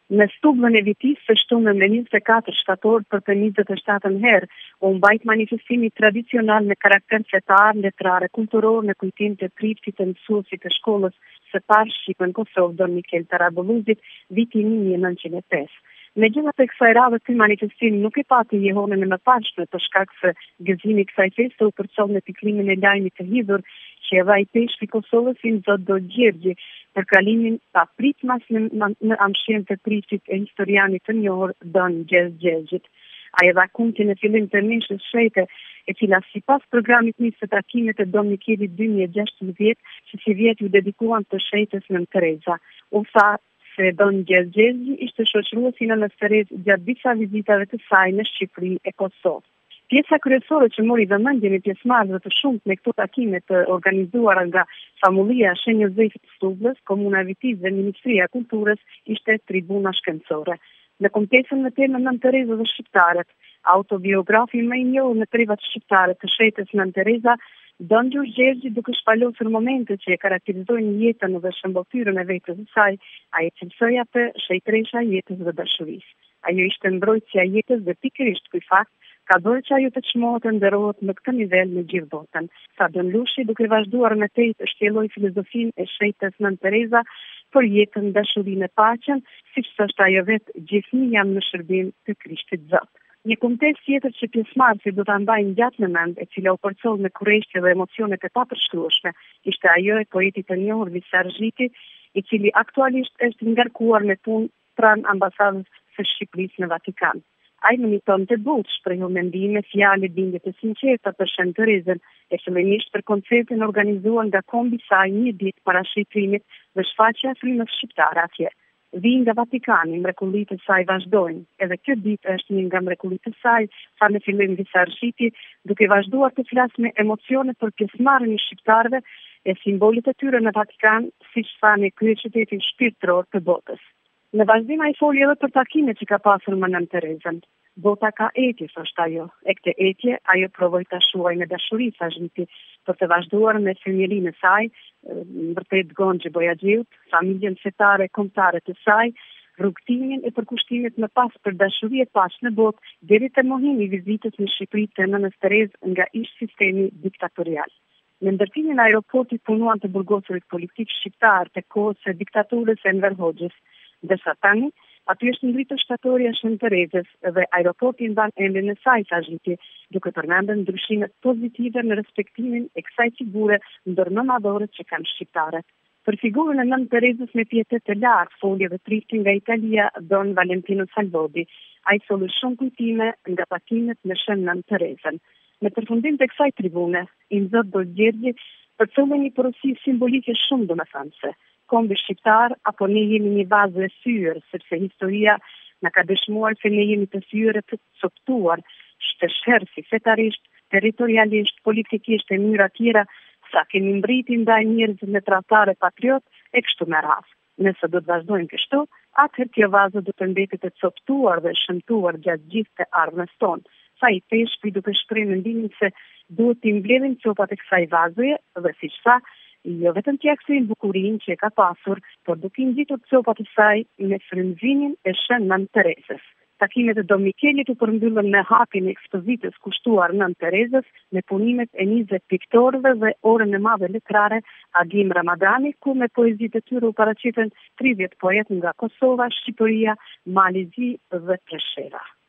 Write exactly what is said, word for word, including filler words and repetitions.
Në stublën e vitit së shtunën e njëzet e katër shtator për të njëzet e shtatën herë, u mbajt manifestimi tradicional me karakter fetar, letrare, kulturor në kujtim të priftit të mësuesit të shkollës së parë shqipe në Kosovë, Don Mikel Tarabulluzit, viti një mijë e nëntëqind e pesë. Megjithatë kësaj radhe ky manifestim nuk e pati jehonën e mëparshme për shkak se gëzimi i kësaj feste u përcoll në pikrimin e lajmit të hidhur që e dha i peshku i Kosovës i Zot Do Gjergji për kalimin pa pritmas në, në amshien të priftit e historianit të njohur Don Gjergj Gjergjit. Ai dha kumtin në fillim të mishës shete, e cila sipas programit nisë të takimet e Don Mikelit dy mijë e gjashtëdhjetë, që si vjet ju dedikuan të shetës Nën Tereza. U tha se Don Gjergj Gjergji ishte shoqëruesi në Nën Terezë gjatë disa vizitave të saj në Shqipëri e Kosovë. Pjesa kryesore që mori vëmendjen e pjesëmarrësve të shumtë në këto takime të organizuara nga famullia e Shenjë Jozefit Stublës, Komuna e Vitit dhe Ministria e Kulturës ishte tribuna shkencore. Në kontestin me temën Nën Tereza dhe shqiptarët, autobiografi më i njohur në trevat shqiptare të shetës Nën Tereza, Don Gjergj Gjergji, duke shpalosur momentet që e karakterizojnë jetën dhe shëmbëtyrën e vetes së saj, ai cilësoi atë shetresha e jetës dhe dashurisë. Ajo ishte mbrojtësia e jetës dhe pikërisht ky fakt ka bërë që ajo të çmohet të nderohet në këtë nivel në gjithë botën. Sa Don Lushi, duke vazhduar me tej të shtjelloj filozofinë e shetës Nën Tereza për jetën, dashurinë e paqen, siç thoshte ajo vetë, gjithnjë jam në shërbim të Krishtit Zot. Një kontest tjetër që pjesëmarrësit do ta mbajnë gjatë në mend, e cila u përcoll me kurrështje dhe emocione të papërshkrueshme, ishte ajo e poetit të njohur Visar Zhiti, i cili aktualisht është ngarkuar me punë pranë ambasadës së Shqipërisë në Vatikan. Ai në një tonë të butë shprehu mendime, fjalë, bindje të sinqerta për Shën Terezën, e fillimisht për koncertin organizuar nga kombi i saj një ditë para shitrimit dhe shfaqja e frymës shqiptare atje. Vinë nga Vatikani, mrekullitë e saj vazhdojnë. Edhe kjo ditë është një nga mrekullitë e saj, tha në fillim Visar Zhiti, duke vazhduar të flasë me emocione për pjesëmarrjen e shqiptarëve e simbolit e tyre në Vatikan, siç tha në kryeqytetin shpirtëror të botës. Në vazhdim ai foli edhe për takimet që ka pasur me Nën Terezën. Bota ka etje, thoshte ajo. E këtë etje ajo provoi ta shuajë me dashuri, tha Zhiti, për të vazhduar me fëmijërinë e saj, vërtet Gonxhi Bojaxhiut, familjen fetare kombëtare të saj, rrugtimin e përkushtimit më pas për dashuri e paqe në botë, deri te mohimi i vizitës në Shqipëri të Nënës Terezë nga ish sistemi diktatorial. Në ndërtimin e aeroportit punuan të burgosurit politik shqiptar të kohës së diktaturës së Enver Hoxhës. Dërsa tani, aty është ngritur shtatorja e Shën Terezës dhe aeroporti mban emrin e saj, tha Zhiti, duke përmendur ndryshimet pozitive në respektimin e kësaj figure ndër më madhore që kanë shqiptarët. Për figurën e Nën Terezës me pietet të lartë, folje dhe trifti nga Italia, Don Valentino Salvodi, ai solli shumë kujtime nga takimet në Shën Nën Terezën. Në përfundim të kësaj tribune, i Zot Do Gjergji përcollën një porosi simbolike shumë domethënëse. Kombi shqiptar, apo ne jemi një vazë e thyer, sepse historia na ka dëshmuar se ne jemi të thyer të coptuar, shpeshherë si fetarisht, territorialisht, politikisht e mënyra tjera, sa kemi mbriti ndaj njerëzve me tradhtare patriot e kështu me radhë. Nëse do të vazhdojmë kështu, atëherë kjo vazë do të mbetet të coptuar dhe shëmtuar gjatë gjithë të ardhmës tonë. Sa i peshku duke shprehur mendimin se duhet të mbledhim copat e kësaj vazoje dhe siç tha, jo vetëm t'ia kthejnë bukurinë që e ka pasur, por duke i ngjitur copat e saj me frymëzimin e Shën Nën Terezës. Takimet e Don Mikelit u përmbyllën me hapjen e ekspozitës kushtuar Nën Terezës, me punimet e njëzet piktorëve dhe orën e madhe letrare Agim Ramadani, ku me poezitë e tyre u paraqiten tridhjetë poetë nga Kosova, Shqipëria, Malizi dhe Presheva.